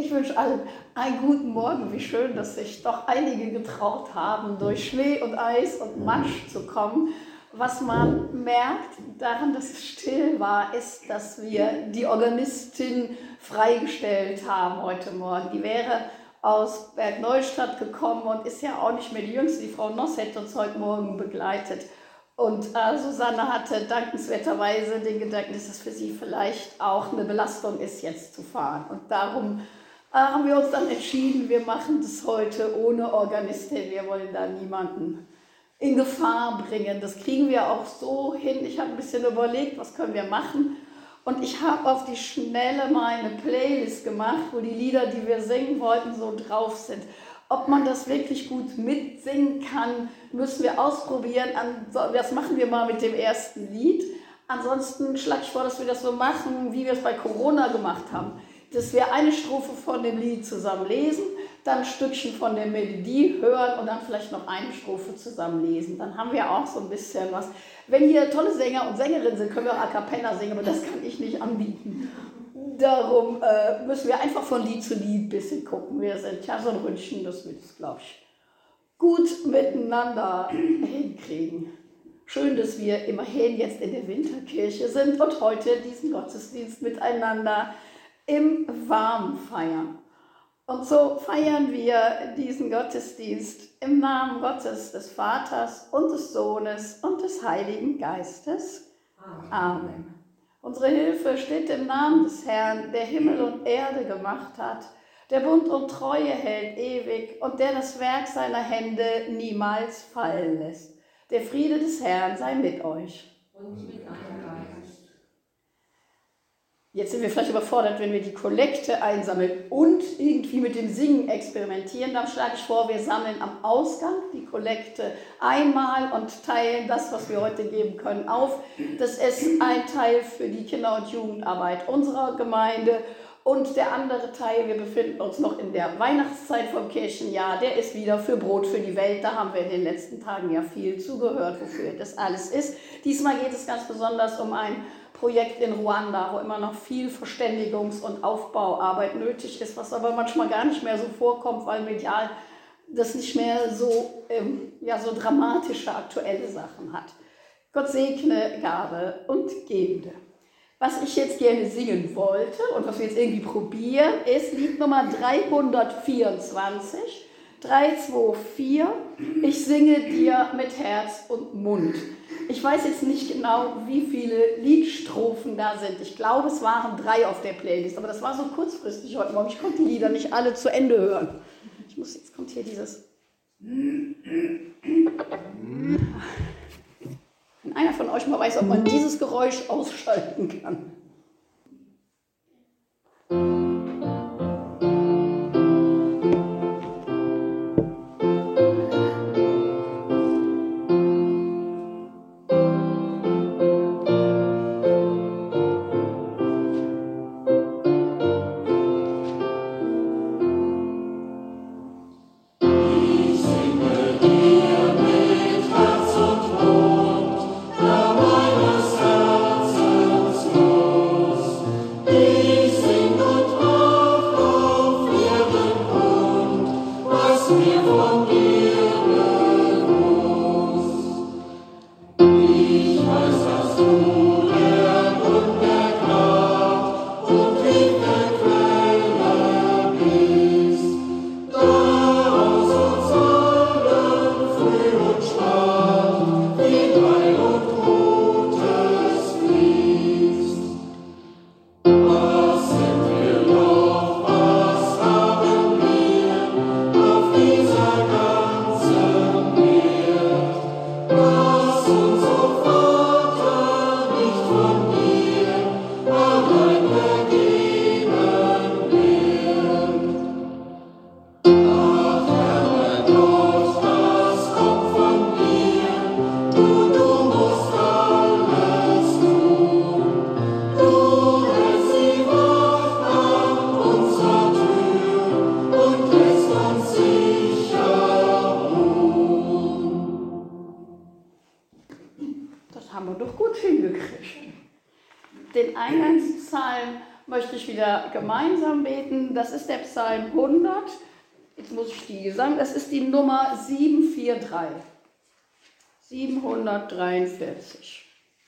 Ich wünsche allen einen guten Morgen. Wie schön, dass sich doch einige getraut haben, durch Schnee und Eis und Matsch zu kommen. Was man merkt daran, dass es still war, ist, dass wir die Organistin freigestellt haben heute Morgen. Die wäre aus Bergneustadt gekommen und ist ja auch nicht mehr die Jüngste. Die Frau Noss hätte uns heute Morgen begleitet. Und Susanne hatte dankenswerterweise den Gedanken, dass es für sie vielleicht auch eine Belastung ist, jetzt zu fahren. Und darum haben wir uns dann entschieden, wir machen das heute ohne Organistin. Wir wollen da niemanden in Gefahr bringen. Das kriegen wir auch so hin. Ich habe ein bisschen überlegt, was können wir machen. Und ich habe auf die Schnelle mal eine Playlist gemacht, wo die Lieder, die wir singen wollten, so drauf sind. Ob man das wirklich gut mitsingen kann, müssen wir ausprobieren. Das machen wir mal mit dem ersten Lied. Ansonsten schlage ich vor, dass wir das so machen, wie wir es bei Corona gemacht haben. Dass wir eine Strophe von dem Lied zusammen lesen, dann ein Stückchen von der Melodie hören und dann vielleicht noch eine Strophe zusammen lesen. Dann haben wir auch so ein bisschen was. Wenn hier tolle Sänger und Sängerinnen sind, können wir auch A Cappella singen, aber das kann ich nicht anbieten. Darum müssen wir einfach von Lied zu Lied ein bisschen gucken. Wir sind ja so ein Ründchen, das wird es, glaube ich, gut miteinander hinkriegen. Schön, dass wir immerhin jetzt in der Winterkirche sind und heute diesen Gottesdienst miteinander im Warmen feiern. Und so feiern wir diesen Gottesdienst im Namen Gottes, des Vaters und des Sohnes und des Heiligen Geistes. Amen. Amen. Unsere Hilfe steht im Namen des Herrn, der Himmel und Erde gemacht hat, der Bund und Treue hält ewig und der das Werk seiner Hände niemals fallen lässt. Der Friede des Herrn sei mit euch. Und mit deinem Geist. Jetzt sind wir vielleicht überfordert, wenn wir die Kollekte einsammeln und irgendwie mit dem Singen experimentieren. Dann schlage ich vor, wir sammeln am Ausgang die Kollekte einmal und teilen das, was wir heute geben können, auf. Das ist ein Teil für die Kinder- und Jugendarbeit unserer Gemeinde und der andere Teil, wir befinden uns noch in der Weihnachtszeit vom Kirchenjahr, der ist wieder für Brot für die Welt. Da haben wir in den letzten Tagen ja viel zugehört, wofür das alles ist. Diesmal geht es ganz besonders um ein Projekt in Ruanda, wo immer noch viel Verständigungs- und Aufbauarbeit nötig ist, was aber manchmal gar nicht mehr so vorkommt, weil medial das nicht mehr so, so dramatische aktuelle Sachen hat. Gott segne Gabe und Gebende. Was ich jetzt gerne singen wollte und was wir jetzt irgendwie probieren, ist Lied Nummer 324, 324, ich singe dir mit Herz und Mund. Ich weiß jetzt nicht genau, wie viele Liedstrophen da sind. Ich glaube, es waren 3 auf der Playlist, aber das war so kurzfristig heute Morgen. Ich konnte die Lieder nicht alle zu Ende hören. Jetzt kommt hier dieses... Wenn einer von euch mal weiß, ob man dieses Geräusch ausschalten kann. möchte ich wieder gemeinsam beten. Das ist der Psalm 100. Jetzt muss ich die sagen. Das ist die Nummer 743. 743.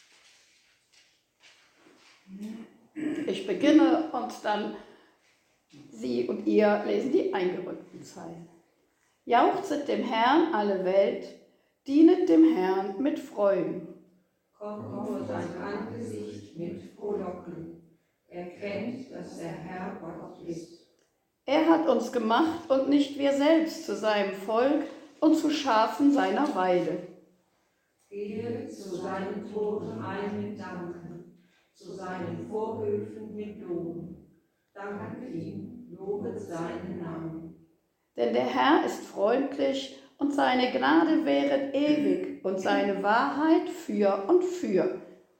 Ich beginne und dann Sie und ihr lesen die eingerückten Zeilen. Jauchzet dem Herrn alle Welt, dienet dem Herrn mit Freuden. Kommt vor sein Angesicht mit Frohlocken. Erkennt, dass der Herr Gott ist. Er hat uns gemacht und nicht wir selbst zu seinem Volk und zu Schafen seiner Weide. Gehe zu seinen Toren ein mit Danken, zu seinen Vorhöfen mit Loben. Danket ihm, lobet seinen Namen. Denn der Herr ist freundlich und seine Gnade währet ewig und seine Wahrheit für und für.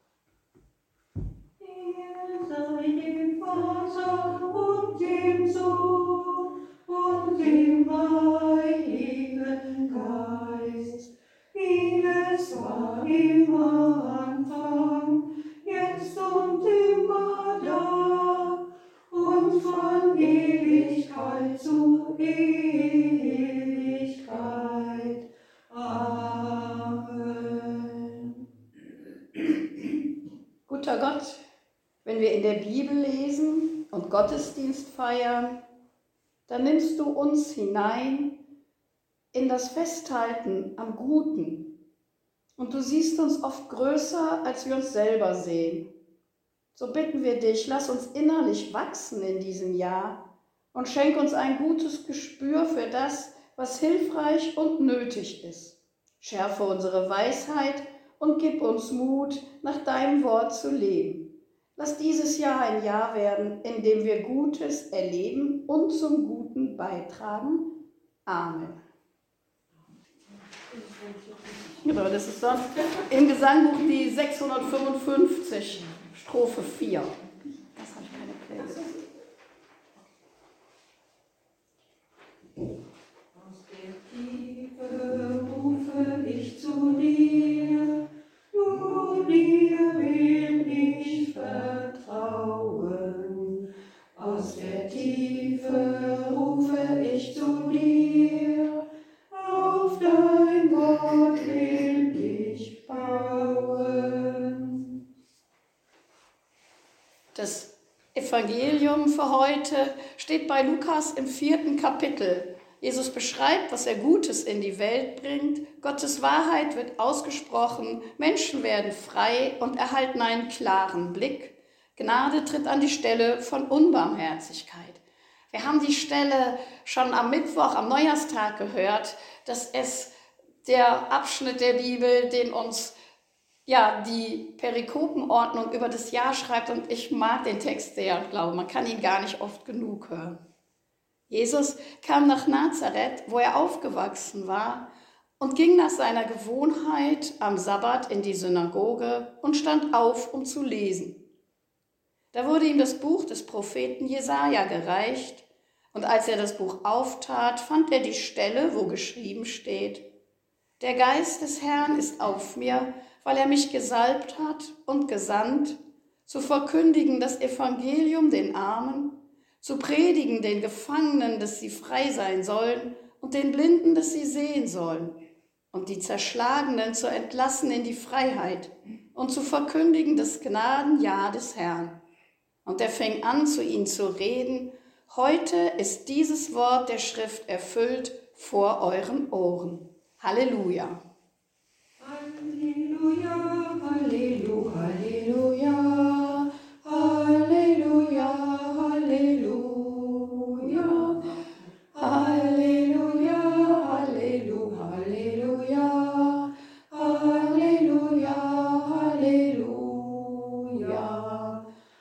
Ehre sei dem Vater und dem Sohn und dem Heiligen Geist, wie es war im Anfang, jetzt und immer da und von Ewigkeit zu Ewigkeit. Amen. Guter Gott, wenn wir in der Bibel lesen und Gottesdienst feiern, dann nimmst du uns hinein in das Festhalten am Guten. Und du siehst uns oft größer, als wir uns selber sehen. So bitten wir dich, lass uns innerlich wachsen in diesem Jahr und schenk uns ein gutes Gespür für das, was hilfreich und nötig ist. Schärfe unsere Weisheit und gib uns Mut, nach deinem Wort zu leben. Lass dieses Jahr ein Jahr werden, in dem wir Gutes erleben und zum Guten beitragen. Amen. Genau, das ist sonst im Gesangbuch die 655, Strophe 4. Das habe ich keine Playlist. Aus der Tiefe rufe ich zu dir, nur dir will ich vertrauen. Aus der Tiefe rufe ich zu dir, auf dein Wort will ich bauen. Das Evangelium für heute steht bei Lukas im 4. Kapitel. Jesus beschreibt, was er Gutes in die Welt bringt. Gottes Wahrheit wird ausgesprochen, Menschen werden frei und erhalten einen klaren Blick. Gnade tritt an die Stelle von Unbarmherzigkeit. Wir haben die Stelle schon am Mittwoch, am Neujahrstag gehört, dass es der Abschnitt der Bibel, den uns die Perikopenordnung über das Jahr schreibt, und ich mag den Text sehr und glaube, man kann ihn gar nicht oft genug hören. Jesus kam nach Nazareth, wo er aufgewachsen war, und ging nach seiner Gewohnheit am Sabbat in die Synagoge und stand auf, um zu lesen. Da wurde ihm das Buch des Propheten Jesaja gereicht, und als er das Buch auftat, fand er die Stelle, wo geschrieben steht: Der Geist des Herrn ist auf mir, weil er mich gesalbt hat und gesandt, zu verkündigen das Evangelium den Armen, zu predigen den Gefangenen, dass sie frei sein sollen, und den Blinden, dass sie sehen sollen, und die Zerschlagenen zu entlassen in die Freiheit und zu verkündigen das Gnadenjahr des Herrn. Und er fing an, zu ihnen zu reden: Heute ist dieses Wort der Schrift erfüllt vor euren Ohren. Halleluja. Halleluja, Halleluja, Halleluja, Halleluja, Halleluja, Halleluja, Halleluja, Halleluja, Halleluja, Halleluja.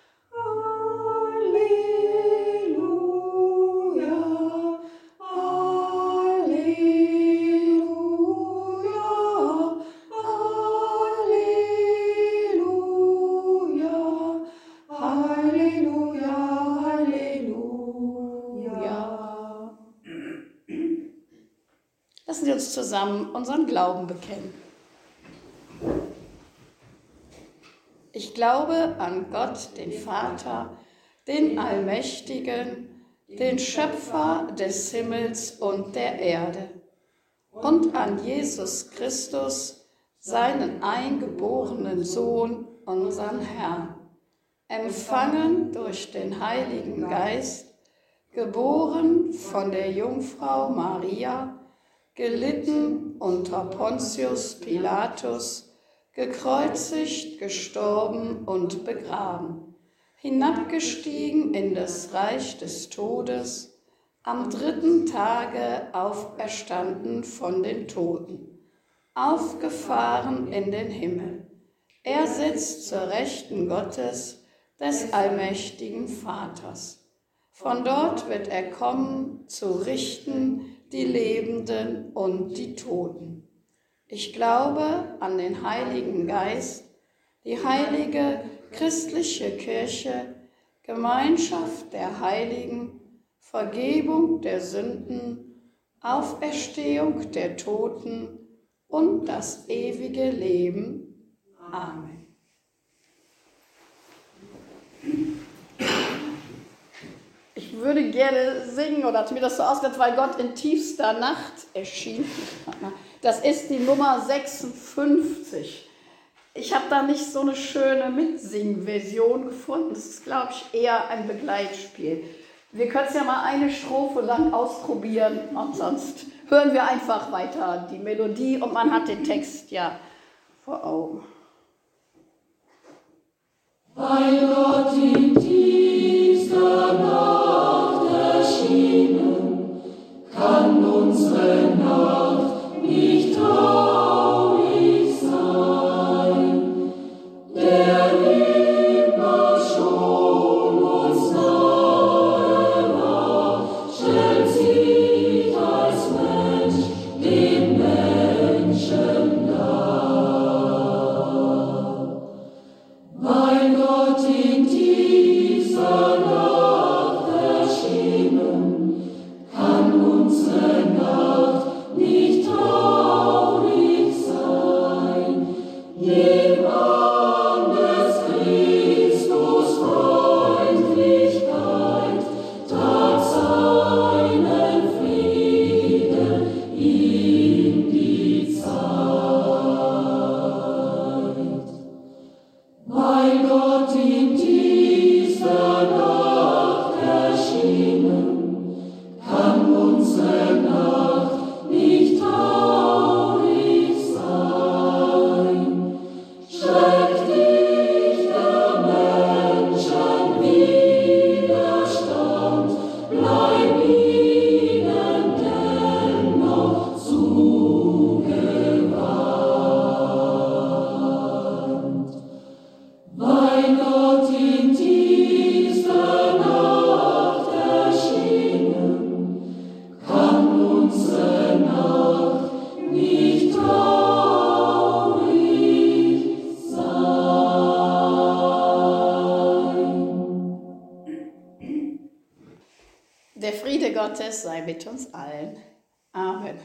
Lassen Sie uns zusammen unseren Glauben bekennen. Ich glaube an Gott, den Vater, den Allmächtigen, den Schöpfer des Himmels und der Erde, und an Jesus Christus, seinen eingeborenen Sohn, unseren Herrn, empfangen durch den Heiligen Geist, geboren von der Jungfrau Maria, gelitten unter Pontius Pilatus, gekreuzigt, gestorben und begraben, hinabgestiegen in das Reich des Todes, am 3. Tage auferstanden von den Toten, aufgefahren in den Himmel. Er sitzt zur Rechten Gottes, des allmächtigen Vaters. Von dort wird er kommen, zu richten die Lebenden und die Toten. Ich glaube an den Heiligen Geist, die heilige christliche Kirche, Gemeinschaft der Heiligen, Vergebung der Sünden, Auferstehung der Toten und das ewige Leben. Amen. Ich würde gerne singen, oder hat mir das so ausgedacht, weil Gott in tiefster Nacht erschien. Das ist die Nummer 56. Ich habe da nicht so eine schöne Mitsing-Version gefunden. Das ist, glaube ich, eher ein Begleitspiel. Wir können es ja mal eine Strophe lang ausprobieren und sonst hören wir einfach weiter die Melodie und man hat den Text ja vor Augen. Bei Gott in dieser Nacht erschienen, kann unsere Nacht nicht traurig sein. Der immer schon uns nahe war, stellt sich als Mensch den Menschen dar. Weil Gott in dieser Nacht erschienen, kann unsere Nacht nicht traurig sein. Nehm an des Christus Freundlichkeit, trag seinen Frieden in die Zeit. Weil Gott in dieser Nacht erschienen, kann unsere Nacht nicht traurig sein. Schreckt nicht der Menschen Widerstand, bleib ihnen dennoch zugewandt. Weil Gott in dieser Nacht erschienen, kann unsere Nacht nicht traurig sein. Der Friede Gottes sei mit uns allen. Amen.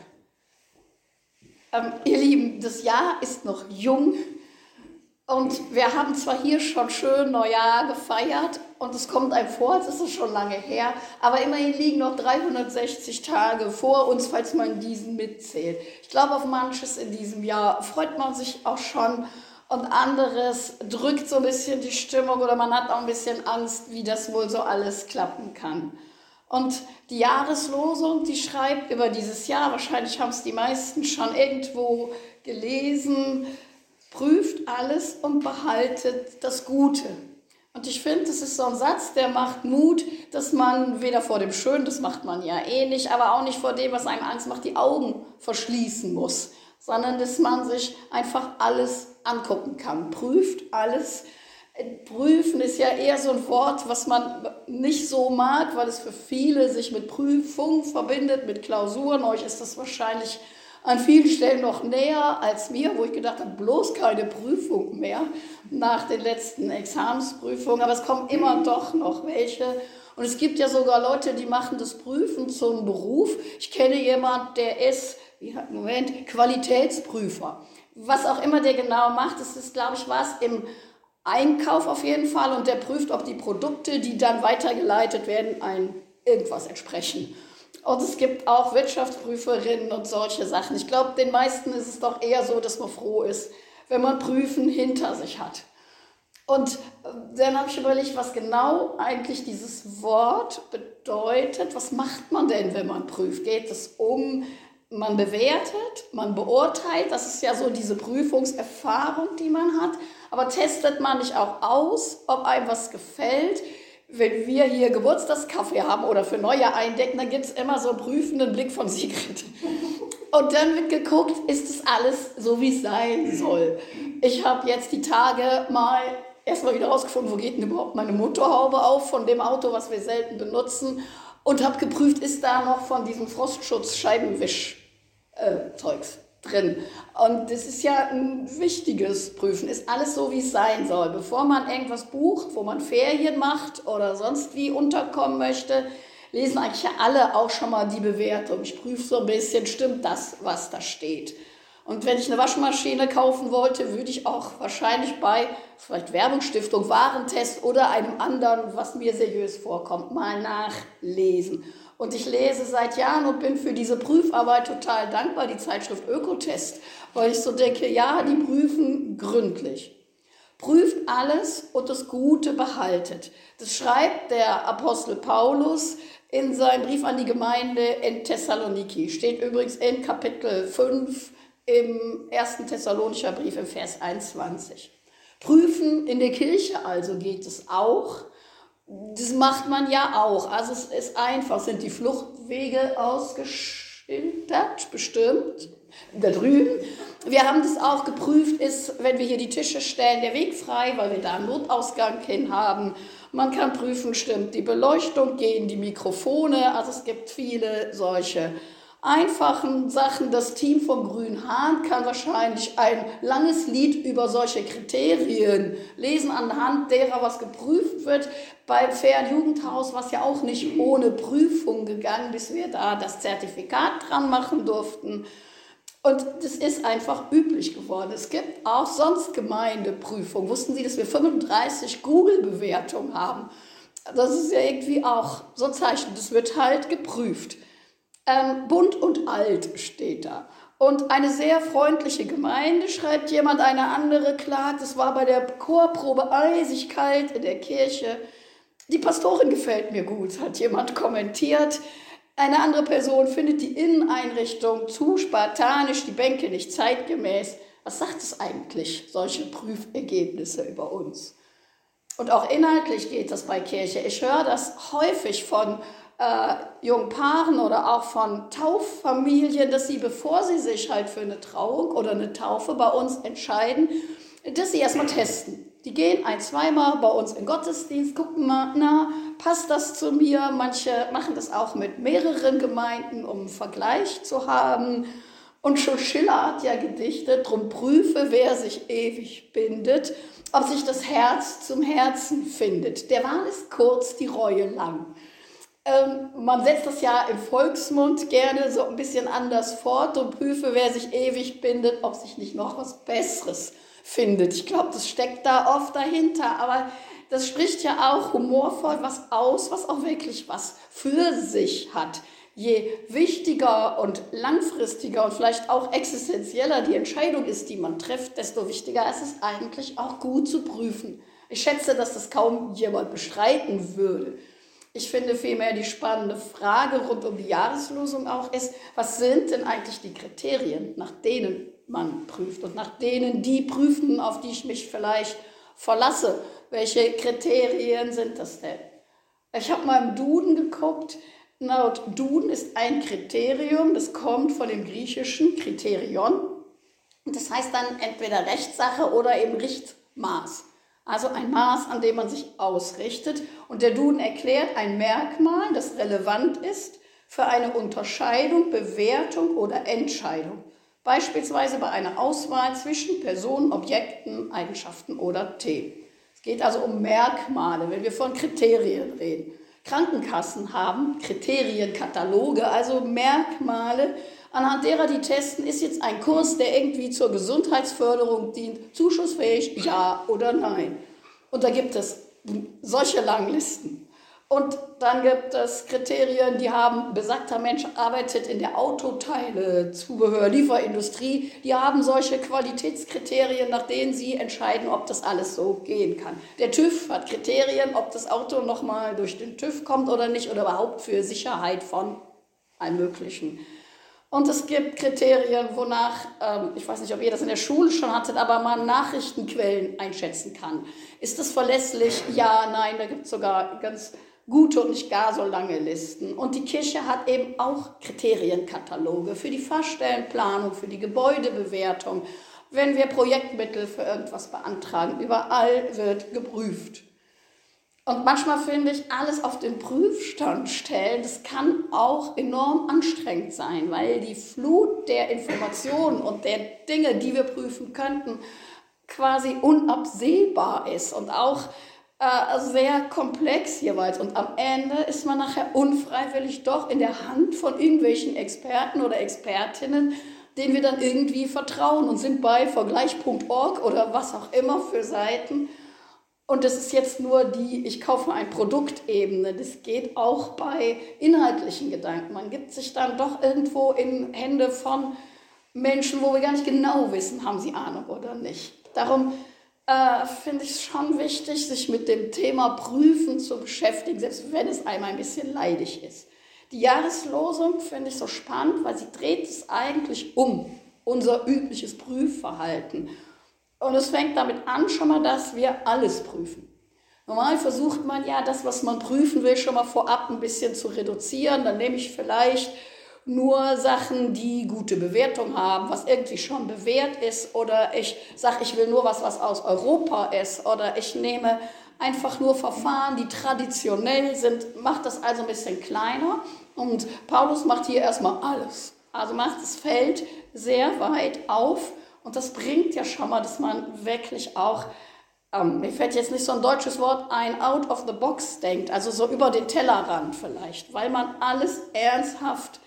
Ihr Lieben, das Jahr ist noch jung und wir haben zwar hier schon schön Neujahr gefeiert und es kommt einem vor, als ist es schon lange her, aber immerhin liegen noch 360 Tage vor uns, falls man diesen mitzählt. Ich glaube, auf manches in diesem Jahr freut man sich auch schon und anderes drückt so ein bisschen die Stimmung oder man hat auch ein bisschen Angst, wie das wohl so alles klappen kann. Und die Jahreslosung, die schreibt über dieses Jahr, wahrscheinlich haben es die meisten schon irgendwo gelesen, prüft alles und behaltet das Gute. Und ich finde, das ist so ein Satz, der macht Mut, dass man weder vor dem Schönen, das macht man ja eh nicht, aber auch nicht vor dem, was einem Angst macht, die Augen verschließen muss, sondern dass man sich einfach alles angucken kann. Prüft alles. Prüfen ist ja eher so ein Wort, was man nicht so mag, weil es für viele sich mit Prüfung verbindet, mit Klausuren. Euch ist das wahrscheinlich an vielen Stellen noch näher als mir, wo ich gedacht habe, bloß keine Prüfung mehr nach den letzten Examensprüfungen. Aber es kommen immer doch noch welche. Und es gibt ja sogar Leute, die machen das Prüfen zum Beruf. Ich kenne jemanden, der ist, Qualitätsprüfer. Was auch immer der genau macht, das ist, glaube ich, was im Einkauf auf jeden Fall und der prüft, ob die Produkte, die dann weitergeleitet werden, ein irgendwas entsprechen. Und es gibt auch Wirtschaftsprüferinnen und solche Sachen. Ich glaube, den meisten ist es doch eher so, dass man froh ist, wenn man Prüfen hinter sich hat. Und dann habe ich überlegt, was genau eigentlich dieses Wort bedeutet. Was macht man denn, wenn man prüft? Geht es um, man bewertet, man beurteilt? Das ist ja so diese Prüfungserfahrung, die man hat. Aber testet man nicht auch aus, ob einem was gefällt? Wenn wir hier Geburtstagskaffee haben oder für Neue eindecken, dann gibt es immer so einen prüfenden Blick von Sigrid. Und dann wird geguckt, ist es alles so, wie es sein soll. Ich habe jetzt die Tage mal erstmal wieder rausgefunden, wo geht denn überhaupt meine Motorhaube auf von dem Auto, was wir selten benutzen. Und habe geprüft, ist da noch von diesem Frostschutz-Scheibenwisch-Zeugs drin. Und das ist ja ein wichtiges Prüfen. Ist alles so, wie es sein soll. Bevor man irgendwas bucht, wo man Ferien macht oder sonst wie unterkommen möchte, lesen eigentlich ja alle auch schon mal die Bewertung. Ich prüfe so ein bisschen, stimmt das, was da steht. Und wenn ich eine Waschmaschine kaufen wollte, würde ich auch wahrscheinlich bei vielleicht Werbungsstiftung, Warentest oder einem anderen, was mir seriös vorkommt, mal nachlesen. Und ich lese seit Jahren und bin für diese Prüfarbeit total dankbar, die Zeitschrift Ökotest, weil ich so denke, ja, die prüfen gründlich. Prüft alles und das Gute behaltet. Das schreibt der Apostel Paulus in seinem Brief an die Gemeinde in Thessaloniki. Steht übrigens in Kapitel 5 im 1. Thessalonicher Brief im Vers 21. Prüfen in der Kirche also geht es auch. Das macht man ja auch. Also es ist einfach, sind die Fluchtwege ausgeschildert, bestimmt, da drüben. Wir haben das auch geprüft, ist, wenn wir hier die Tische stellen, der Weg frei, weil wir da einen Notausgang hin haben. Man kann prüfen, stimmt die Beleuchtung, gehen die Mikrofone, also es gibt viele solche einfachen Sachen. Das Team vom Grünen Hahn kann wahrscheinlich ein langes Lied über solche Kriterien lesen, anhand derer was geprüft wird. Beim Fairen Jugendhaus war es ja auch nicht ohne Prüfung gegangen, bis wir da das Zertifikat dran machen durften. Und das ist einfach üblich geworden. Es gibt auch sonst Gemeindeprüfungen. Wussten Sie, dass wir 35 Google-Bewertungen haben? Das ist ja irgendwie auch so ein Zeichen. Das wird halt geprüft. Bunt und alt steht da. Und eine sehr freundliche Gemeinde, schreibt jemand, eine andere klagt, es war bei der Chorprobe eisig kalt in der Kirche. Die Pastorin gefällt mir gut, hat jemand kommentiert. Eine andere Person findet die Inneneinrichtung zu spartanisch, die Bänke nicht zeitgemäß. Was sagt es eigentlich, solche Prüfergebnisse über uns? Und auch inhaltlich geht das bei Kirche. Ich höre das häufig von jungen Paaren oder auch von Tauffamilien, dass sie, bevor sie sich halt für eine Trauung oder eine Taufe bei uns entscheiden, dass sie erstmal testen. Die gehen 1-2 Mal bei uns in Gottesdienst, gucken mal, na, passt das zu mir? Manche machen das auch mit mehreren Gemeinden, um einen Vergleich zu haben. Und schon Schiller hat ja gedichtet, drum prüfe, wer sich ewig bindet, ob sich das Herz zum Herzen findet. Der Wahn ist kurz, die Reue lang. Man setzt das ja im Volksmund gerne so ein bisschen anders fort und prüfe, wer sich ewig bindet, ob sich nicht noch was Besseres findet. Ich glaube, das steckt da oft dahinter, aber das spricht ja auch humorvoll was aus, was auch wirklich was für sich hat. Je wichtiger und langfristiger und vielleicht auch existenzieller die Entscheidung ist, die man trifft, desto wichtiger ist es eigentlich auch gut zu prüfen. Ich schätze, dass das kaum jemand bestreiten würde. Ich finde vielmehr die spannende Frage rund um die Jahreslosung auch ist, was sind denn eigentlich die Kriterien, nach denen man prüft und nach denen die prüfen, auf die ich mich vielleicht verlasse. Welche Kriterien sind das denn? Ich habe mal im Duden geguckt. Laut Duden ist ein Kriterium, das kommt von dem griechischen Kriterion. Und das heißt dann entweder Rechtssache oder eben Richtmaß. Also ein Maß, an dem man sich ausrichtet. Und der Duden erklärt ein Merkmal, das relevant ist für eine Unterscheidung, Bewertung oder Entscheidung. Beispielsweise bei einer Auswahl zwischen Personen, Objekten, Eigenschaften oder Themen. Es geht also um Merkmale, wenn wir von Kriterien reden. Krankenkassen haben Kriterienkataloge, also Merkmale, anhand derer die testen, ist jetzt ein Kurs, der irgendwie zur Gesundheitsförderung dient, zuschussfähig, ja oder nein. Und da gibt es solche langen Listen. Und dann gibt es Kriterien, die haben, besagter Mensch arbeitet in der Autoteile, Zubehör, Lieferindustrie, die haben solche Qualitätskriterien, nach denen sie entscheiden, ob das alles so gehen kann. Der TÜV hat Kriterien, ob das Auto nochmal durch den TÜV kommt oder nicht oder überhaupt für Sicherheit von allem Möglichen. Und es gibt Kriterien, wonach, ich weiß nicht, ob ihr das in der Schule schon hattet, aber man Nachrichtenquellen einschätzen kann. Ist das verlässlich? Ja, nein, da gibt es sogar ganz gute und nicht gar so lange Listen. Und die Kirche hat eben auch Kriterienkataloge für die Fahrstellenplanung, für die Gebäudebewertung. Wenn wir Projektmittel für irgendwas beantragen, überall wird geprüft. Und manchmal finde ich, alles auf den Prüfstand stellen, das kann auch enorm anstrengend sein, weil die Flut der Informationen und der Dinge, die wir prüfen könnten, quasi unabsehbar ist und auch sehr komplex jeweils. Und am Ende ist man nachher unfreiwillig doch in der Hand von irgendwelchen Experten oder Expertinnen, denen wir dann irgendwie vertrauen und sind bei vergleich.org oder was auch immer für Seiten. Und das ist jetzt nur die, ich kaufe ein Produktebene. Das geht auch bei inhaltlichen Gedanken. Man gibt sich dann doch irgendwo in Hände von Menschen, wo wir gar nicht genau wissen, haben sie Ahnung oder nicht. Darum finde ich es schon wichtig, sich mit dem Thema Prüfen zu beschäftigen, selbst wenn es einmal ein bisschen leidig ist. Die Jahreslosung finde ich so spannend, weil sie dreht es eigentlich um unser übliches Prüfverhalten. Und es fängt damit an, schon mal, dass wir alles prüfen. Normal versucht man ja, das, was man prüfen will, schon mal vorab ein bisschen zu reduzieren. Dann nehme ich vielleicht nur Sachen, die gute Bewertung haben, was irgendwie schon bewährt ist. Oder ich sage, ich will nur was aus Europa ist. Oder ich nehme einfach nur Verfahren, die traditionell sind, macht das also ein bisschen kleiner. Und Paulus macht hier erstmal alles. Also macht das Feld sehr weit auf. Und das bringt ja schon mal, dass man wirklich auch, mir fällt jetzt nicht so ein deutsches Wort ein, out of the box denkt, also so über den Tellerrand vielleicht, weil man alles ernsthaft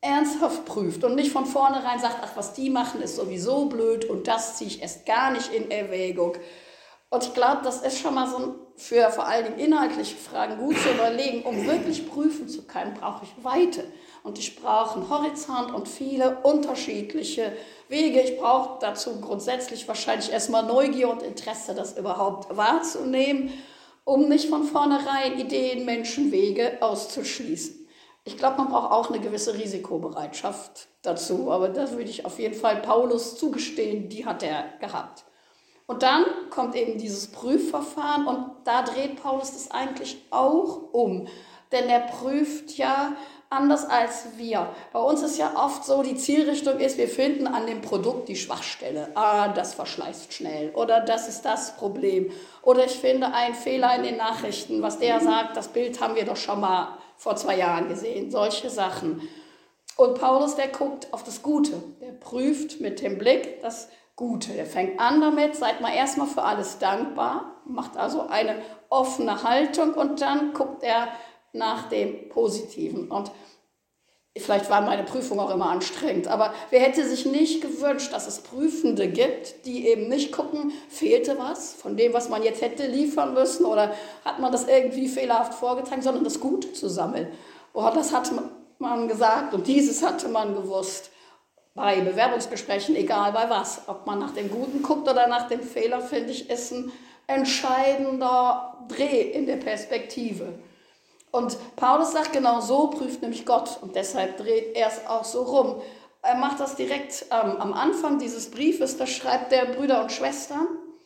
prüft und nicht von vornherein sagt, ach, was die machen, ist sowieso blöd und das ziehe ich erst gar nicht in Erwägung. Und ich glaube, das ist schon mal so für vor allen Dingen inhaltliche Fragen gut zu überlegen. Um wirklich prüfen zu können, brauche ich Weite. Und ich brauche einen Horizont und viele unterschiedliche Wege. Ich brauche dazu grundsätzlich wahrscheinlich erstmal Neugier und Interesse, das überhaupt wahrzunehmen, um nicht von vornherein Ideen, Menschen, Wege auszuschließen. Ich glaube, man braucht auch eine gewisse Risikobereitschaft dazu. Aber das würde ich auf jeden Fall Paulus zugestehen, die hat er gehabt. Und dann kommt eben dieses Prüfverfahren und da dreht Paulus das eigentlich auch um. Denn er prüft ja anders als wir. Bei uns ist ja oft so, die Zielrichtung ist, wir finden an dem Produkt die Schwachstelle. Das verschleißt schnell oder das ist das Problem. Oder ich finde einen Fehler in den Nachrichten, was der sagt, das Bild haben wir doch schon mal vor 2 Jahren gesehen. Solche Sachen. Und Paulus, der guckt auf das Gute. Der prüft mit dem Blick das Gute. Der fängt an damit, seid mal erstmal für alles dankbar, macht also eine offene Haltung und dann guckt er nach dem Positiven. Und vielleicht war meine Prüfung auch immer anstrengend, aber wer hätte sich nicht gewünscht, dass es Prüfende gibt, die eben nicht gucken, fehlte was von dem, was man jetzt hätte liefern müssen oder hat man das irgendwie fehlerhaft vorgetragen, sondern das Gute zu sammeln. Das hatte man gesagt und dieses hatte man gewusst. Bei Bewerbungsgesprächen, egal bei was, ob man nach dem Guten guckt oder nach dem Fehler, finde ich, ist ein entscheidender Dreh in der Perspektive. Und Paulus sagt, genau so prüft nämlich Gott und deshalb dreht er es auch so rum. Er macht das direkt am Anfang dieses Briefes, da schreibt er: Brüder und Schwestern,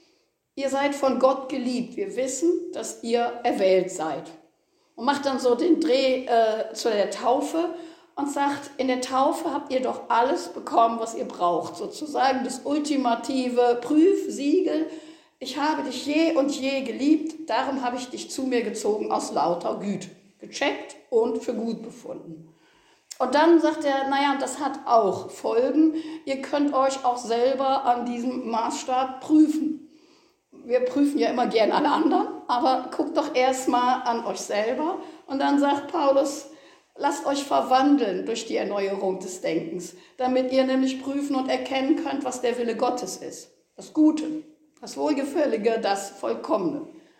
ihr seid von Gott geliebt, wir wissen, dass ihr erwählt seid. Und macht dann so den Dreh zu der Taufe und sagt, in der Taufe habt ihr doch alles bekommen, was ihr braucht, sozusagen das ultimative Prüfsiegel. Ich habe dich je und je geliebt, darum habe ich dich zu mir gezogen aus lauter Güte, gecheckt und für gut befunden. Und dann sagt er, naja, das hat auch Folgen, ihr könnt euch auch selber an diesem Maßstab prüfen. Wir prüfen ja immer gern alle anderen, aber guckt doch erstmal an euch selber. Und dann sagt Paulus, lasst euch verwandeln durch die Erneuerung des Denkens, damit ihr nämlich prüfen und erkennen könnt, was der Wille Gottes ist. Das Gute, das Wohlgefällige, das Vollkommene.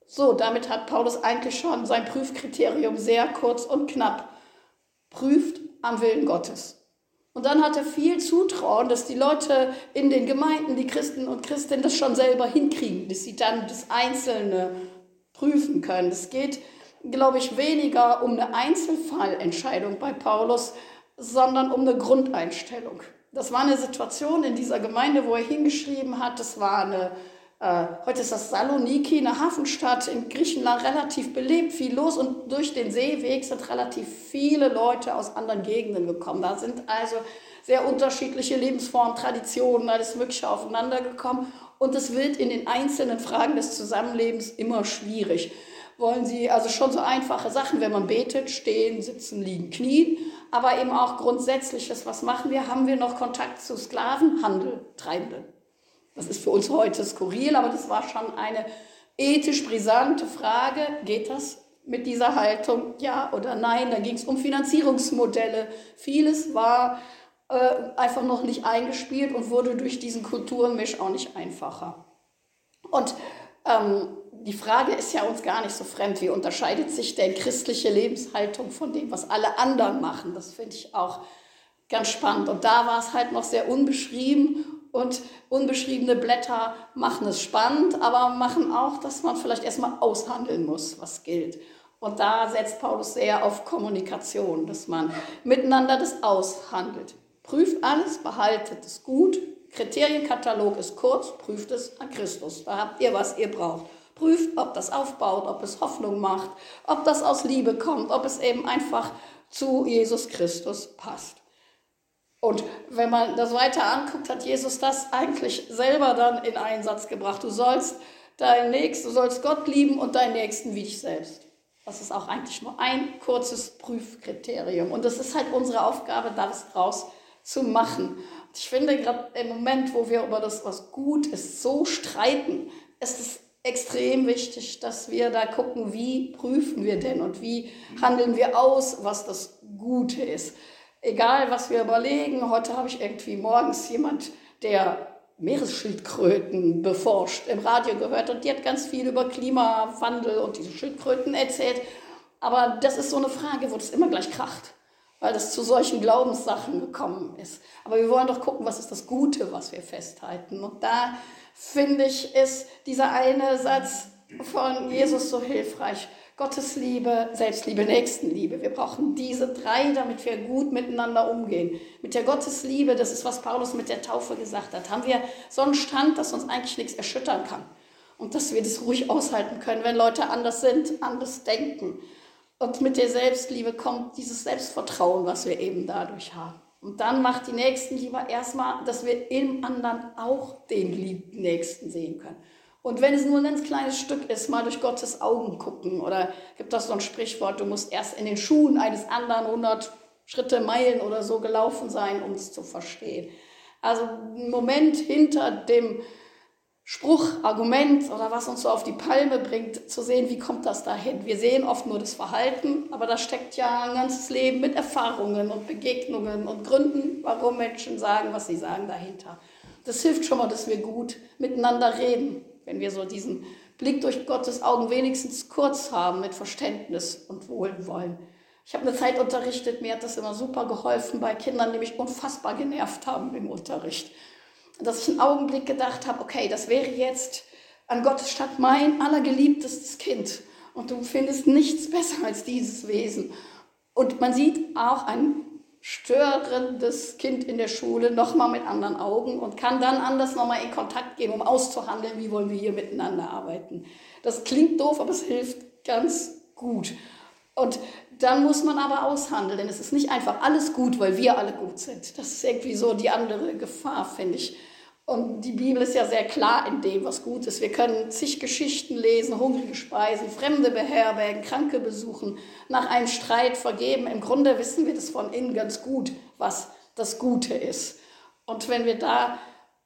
So, damit hat Paulus eigentlich schon sein Prüfkriterium sehr kurz und knapp. Prüft am Willen Gottes. Und dann hat er viel Zutrauen, dass die Leute in den Gemeinden, die Christen und Christinnen, das schon selber hinkriegen, dass sie dann das Einzelne prüfen können. Es geht, glaube ich, weniger um eine Einzelfallentscheidung bei Paulus, sondern um eine Grundeinstellung. Das war eine Situation in dieser Gemeinde, wo er hingeschrieben hat, das war heute ist das Saloniki, eine Hafenstadt in Griechenland, relativ belebt, viel los und durch den Seeweg sind relativ viele Leute aus anderen Gegenden gekommen. Da sind also sehr unterschiedliche Lebensformen, Traditionen, alles Mögliche aufeinander gekommen und es wird in den einzelnen Fragen des Zusammenlebens immer schwierig. Wollen Sie also schon so einfache Sachen, wenn man betet, stehen, sitzen, liegen, knien, aber eben auch Grundsätzliches, was machen wir? Haben wir noch Kontakt zu Sklavenhandel, Treibenden? Das ist für uns heute skurril, aber das war schon eine ethisch brisante Frage. Geht das mit dieser Haltung? Ja oder nein? Da ging es um Finanzierungsmodelle. Vieles war einfach noch nicht eingespielt und wurde durch diesen Kulturenmisch auch nicht einfacher. Und die Frage ist ja uns gar nicht so fremd. Wie unterscheidet sich denn christliche Lebenshaltung von dem, was alle anderen machen? Das finde ich auch ganz spannend. Und da war es halt noch sehr unbeschrieben. Und unbeschriebene Blätter machen es spannend, aber machen auch, dass man vielleicht erstmal aushandeln muss, was gilt. Und da setzt Paulus sehr auf Kommunikation, dass man miteinander das aushandelt. Prüft alles, behaltet es gut. Kriterienkatalog ist kurz, prüft es an Christus. Da habt ihr, was ihr braucht. Prüft, ob das aufbaut, ob es Hoffnung macht, ob das aus Liebe kommt, ob es eben einfach zu Jesus Christus passt. Und wenn man das weiter anguckt, hat Jesus das eigentlich selber dann in einen Satz gebracht. Du sollst Gott lieben und deinen Nächsten wie dich selbst. Das ist auch eigentlich nur ein kurzes Prüfkriterium. Und das ist halt unsere Aufgabe, das draus zu machen. Und ich finde, gerade im Moment, wo wir über das, was gut ist, so streiten, ist es extrem wichtig, dass wir da gucken, wie prüfen wir denn und wie handeln wir aus, was das Gute ist. Egal, was wir überlegen, heute habe ich irgendwie morgens jemand, der Meeresschildkröten beforscht, im Radio gehört und die hat ganz viel über Klimawandel und diese Schildkröten erzählt. Aber das ist so eine Frage, wo das immer gleich kracht, weil das zu solchen Glaubenssachen gekommen ist. Aber wir wollen doch gucken, was ist das Gute, was wir festhalten. Und da, finde ich, ist dieser eine Satz von Jesus so hilfreich. Gottes Liebe, Selbstliebe, Nächstenliebe. Wir brauchen diese drei, damit wir gut miteinander umgehen. Mit der Gottesliebe, das ist, was Paulus mit der Taufe gesagt hat, haben wir so einen Stand, dass uns eigentlich nichts erschüttern kann. Und dass wir das ruhig aushalten können, wenn Leute anders sind, anders denken. Und mit der Selbstliebe kommt dieses Selbstvertrauen, was wir eben dadurch haben. Und dann macht die Nächstenliebe erstmal, dass wir im anderen auch den lieben Nächsten sehen können. Und wenn es nur ein ganz kleines Stück ist, mal durch Gottes Augen gucken. Oder gibt es so ein Sprichwort, du musst erst in den Schuhen eines anderen 100 Schritte, Meilen oder so gelaufen sein, um es zu verstehen. Also ein Moment hinter dem Spruch, Argument oder was uns so auf die Palme bringt, zu sehen, wie kommt das dahin. Wir sehen oft nur das Verhalten, aber da steckt ja ein ganzes Leben mit Erfahrungen und Begegnungen und Gründen, warum Menschen sagen, was sie sagen, dahinter. Das hilft schon mal, dass wir gut miteinander reden. Wenn wir so diesen Blick durch Gottes Augen wenigstens kurz haben mit Verständnis und Wohlwollen. Ich habe eine Zeit unterrichtet, mir hat das immer super geholfen bei Kindern, die mich unfassbar genervt haben im Unterricht. Dass ich einen Augenblick gedacht habe, okay, das wäre jetzt an Gottes Stadt mein allergeliebtestes Kind. Und du findest nichts besser als dieses Wesen. Und man sieht auch ein störendes Kind in der Schule nochmal mit anderen Augen und kann dann anders nochmal in Kontakt gehen, um auszuhandeln, wie wollen wir hier miteinander arbeiten. Das klingt doof, aber es hilft ganz gut. Und dann muss man aber aushandeln, denn es ist nicht einfach alles gut, weil wir alle gut sind. Das ist irgendwie so die andere Gefahr, finde ich. Und die Bibel ist ja sehr klar in dem, was gut ist. Wir können zig Geschichten lesen, hungrige speisen, Fremde beherbergen, Kranke besuchen, nach einem Streit vergeben. Im Grunde wissen wir das von innen ganz gut, was das Gute ist. Und wenn wir da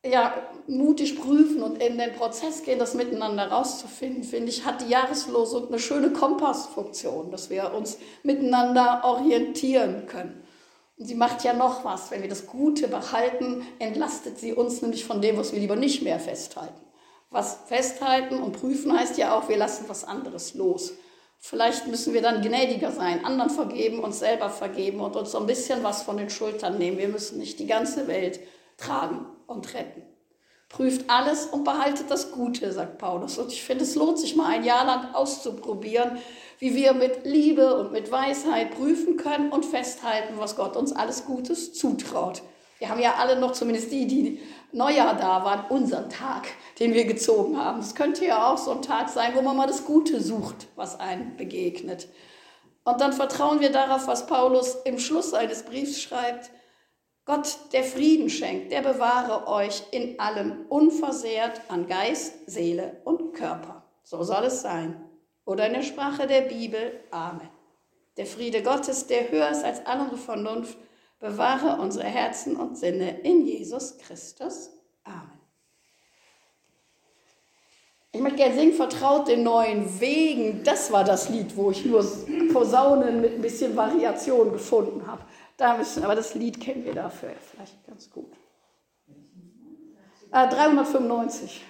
mutig prüfen und in den Prozess gehen, das miteinander rauszufinden, finde ich, hat die Jahreslosung eine schöne Kompassfunktion, dass wir uns miteinander orientieren können. Und sie macht ja noch was. Wenn wir das Gute behalten, entlastet sie uns nämlich von dem, was wir lieber nicht mehr festhalten. Was festhalten und prüfen heißt ja auch, wir lassen was anderes los. Vielleicht müssen wir dann gnädiger sein, anderen vergeben, uns selber vergeben und uns so ein bisschen was von den Schultern nehmen. Wir müssen nicht die ganze Welt tragen und retten. Prüft alles und behaltet das Gute, sagt Paulus. Und ich finde, es lohnt sich mal ein Jahr lang auszuprobieren, wie wir mit Liebe und mit Weisheit prüfen können und festhalten, was Gott uns alles Gutes zutraut. Wir haben ja alle noch, zumindest die Neujahr da waren, unseren Tag, den wir gezogen haben. Es könnte ja auch so ein Tag sein, wo man mal das Gute sucht, was einem begegnet. Und dann vertrauen wir darauf, was Paulus im Schluss seines Briefs schreibt. Gott, der Frieden schenkt, der bewahre euch in allem unversehrt an Geist, Seele und Körper. So soll es sein. Oder in der Sprache der Bibel, Amen. Der Friede Gottes, der höher ist als alle unsere Vernunft, bewahre unsere Herzen und Sinne in Jesus Christus. Amen. Ich möchte gerne singen, vertraut den neuen Wegen. Das war das Lied, wo ich nur Posaunen mit ein bisschen Variation gefunden habe. Aber das Lied kennen wir dafür vielleicht ganz gut. 395.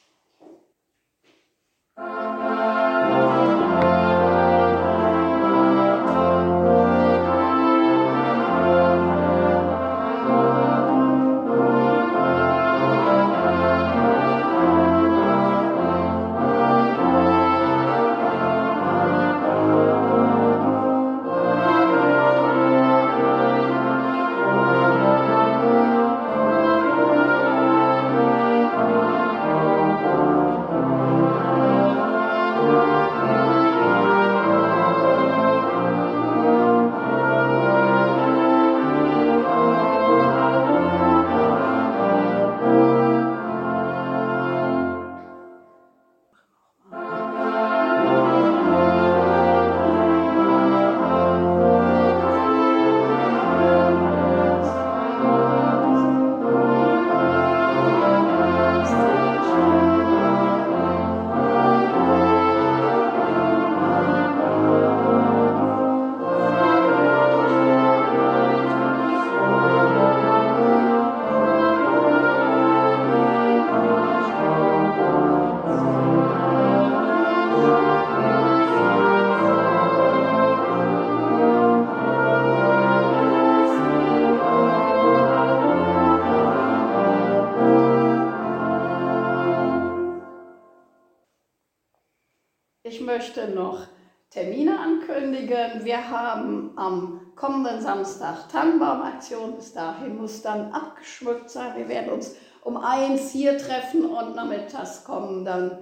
Ich möchte noch Termine ankündigen. Wir haben am kommenden Samstag Tannenbaumaktion. Bis dahin muss dann abgeschmückt sein. Wir werden uns um 1 hier treffen und nachmittags kommen dann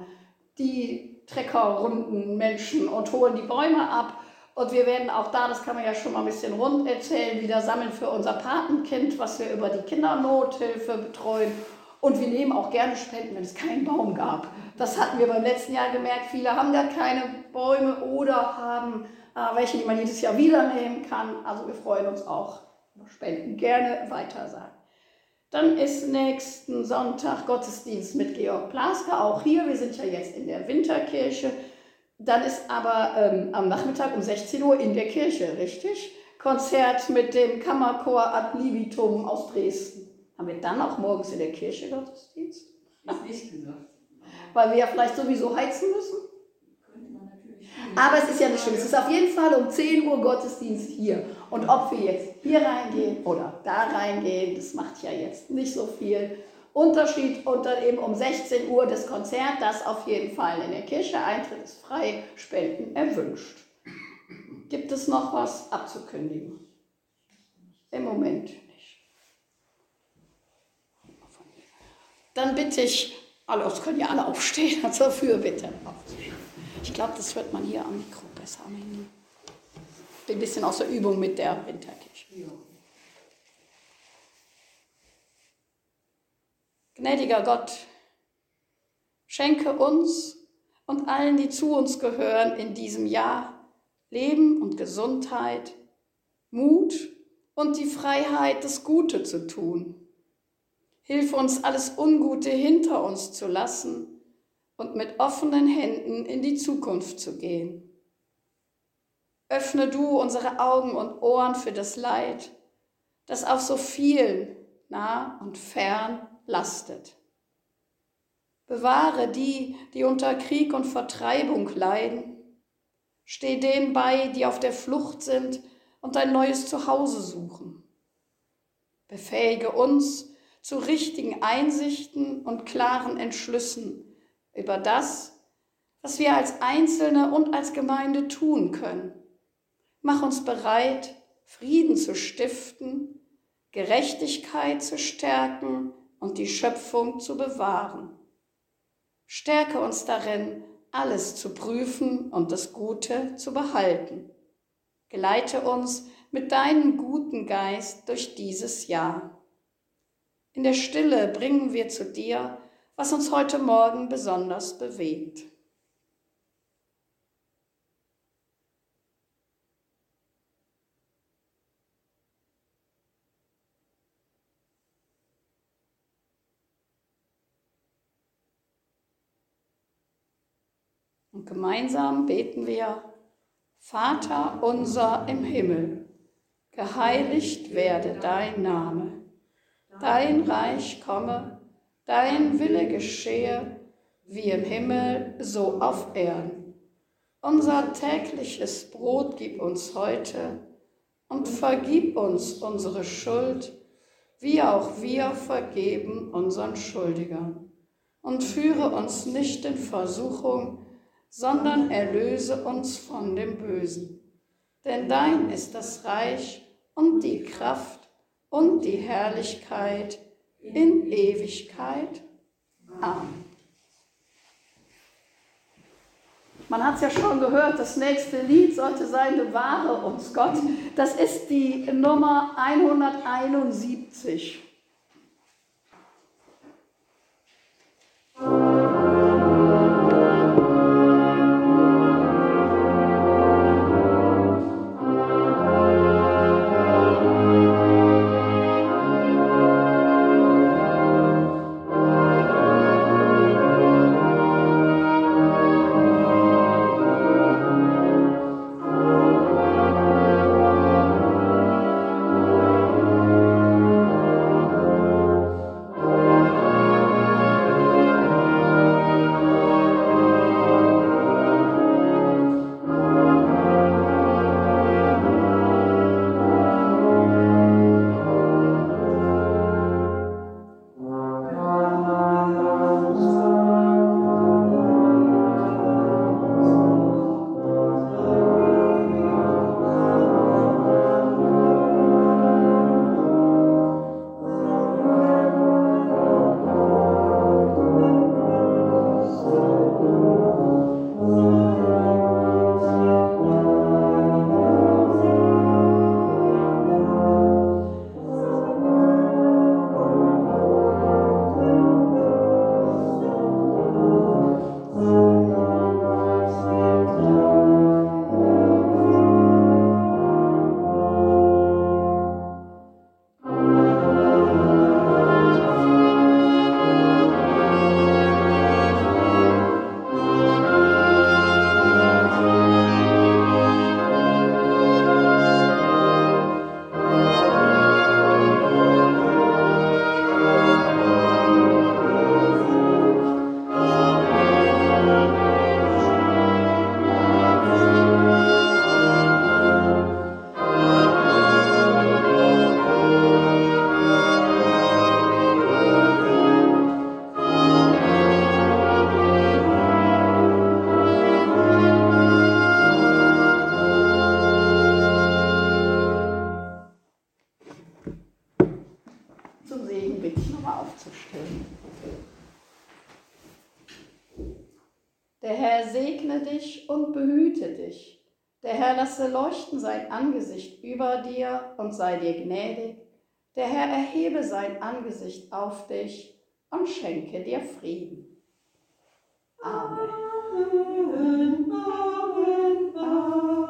die Treckerrunden Menschen und holen die Bäume ab. Und wir werden auch da, das kann man ja schon mal ein bisschen rund erzählen, wieder sammeln für unser Patenkind, was wir über die Kindernothilfe betreuen. Und wir nehmen auch gerne Spenden, wenn es keinen Baum gab. Das hatten wir beim letzten Jahr gemerkt. Viele haben gar keine Bäume oder haben welche, die man jedes Jahr wieder nehmen kann. Also wir freuen uns auch über Spenden. Gerne weiter sagen. Dann ist nächsten Sonntag Gottesdienst mit Georg Plasker. Auch hier, wir sind ja jetzt in der Winterkirche. Dann ist aber am Nachmittag um 16 Uhr in der Kirche, richtig? Konzert mit dem Kammerchor Ad Libitum aus Dresden. Haben wir dann auch morgens in der Kirche Gottesdienst? Ist nicht gesagt. Weil wir ja vielleicht sowieso heizen müssen? Könnte man natürlich. Aber es ist ja nicht schlimm. Es ist auf jeden Fall um 10 Uhr Gottesdienst hier. Und ob wir jetzt hier reingehen oder da reingehen, das macht ja jetzt nicht so viel Unterschied. Und dann eben um 16 Uhr das Konzert, das auf jeden Fall in der Kirche. Eintritt ist frei, Spenden erwünscht. Gibt es noch was abzukündigen? Im Moment nicht. Dann bitte ich, das können ja alle aufstehen, also für bitte aufzustehen. Ich glaube, das hört man hier am Mikro besser am Handy. Bin ein bisschen aus der Übung mit der Winterkirche. Gnädiger Gott, schenke uns und allen, die zu uns gehören, in diesem Jahr Leben und Gesundheit, Mut und die Freiheit, das Gute zu tun. Hilf uns, alles Ungute hinter uns zu lassen und mit offenen Händen in die Zukunft zu gehen. Öffne du unsere Augen und Ohren für das Leid, das auf so vielen nah und fern lastet. Bewahre die, die unter Krieg und Vertreibung leiden. Steh denen bei, die auf der Flucht sind und ein neues Zuhause suchen. Befähige uns zu richtigen Einsichten und klaren Entschlüssen über das, was wir als Einzelne und als Gemeinde tun können. Mach uns bereit, Frieden zu stiften, Gerechtigkeit zu stärken und die Schöpfung zu bewahren. Stärke uns darin, alles zu prüfen und das Gute zu behalten. Geleite uns mit deinem guten Geist durch dieses Jahr. In der Stille bringen wir zu dir, was uns heute Morgen besonders bewegt. Und gemeinsam beten wir: Vater unser im Himmel, geheiligt werde dein Name. Dein Reich komme, dein Wille geschehe, wie im Himmel, so auf Erden. Unser tägliches Brot gib uns heute und vergib uns unsere Schuld, wie auch wir vergeben unseren Schuldigern. Und führe uns nicht in Versuchung, sondern erlöse uns von dem Bösen. Denn dein ist das Reich und die Kraft und die Herrlichkeit in Ewigkeit. Amen. Man hat es ja schon gehört, das nächste Lied sollte sein: Bewahre uns Gott. Das ist die Nummer 171. Der Herr segne dich und behüte dich. Der Herr lasse leuchten sein Angesicht über dir und sei dir gnädig. Der Herr erhebe sein Angesicht auf dich und schenke dir Frieden. Amen. Amen. Amen. Amen.